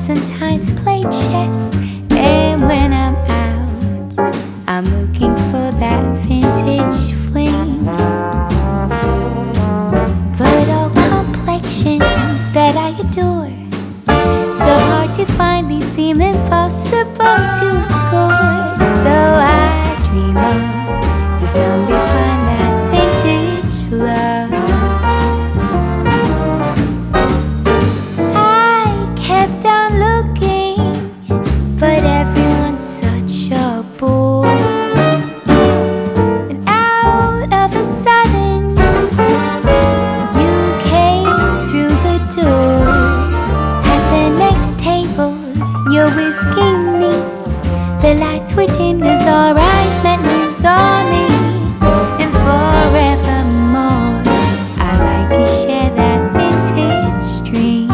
sometimes play chess, and when I'm out, I'm looking for that vintage fling. But all complexions that I adore, so hard to find, they seem impossible to score. So I dream on to someday find that vintage love. I kept on looking, but everyone's such a bore. And out of a sudden, you came through the door. At the next table, your whiskey neat, the lights were dimmed as our eyes met and you saw me. And forevermore, I like to share that vintage dream.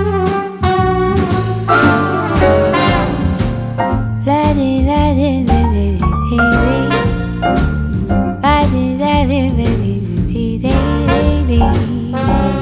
La di la di la di di di. La di la di la di di di.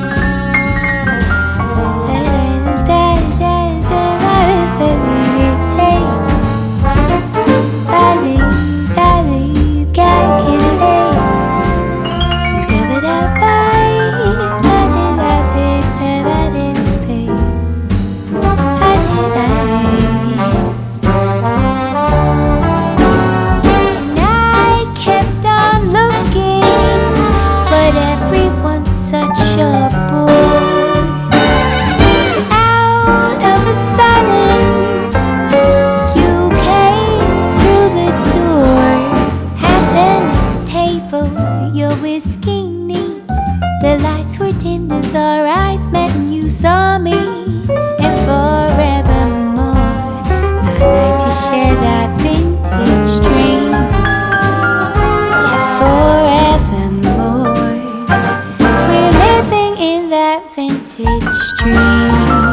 Your whiskey neat, the lights were dimmed as our eyes met and you saw me. And forevermore, I like to share that vintage dream. Yeah, forevermore, we're living in that vintage dream.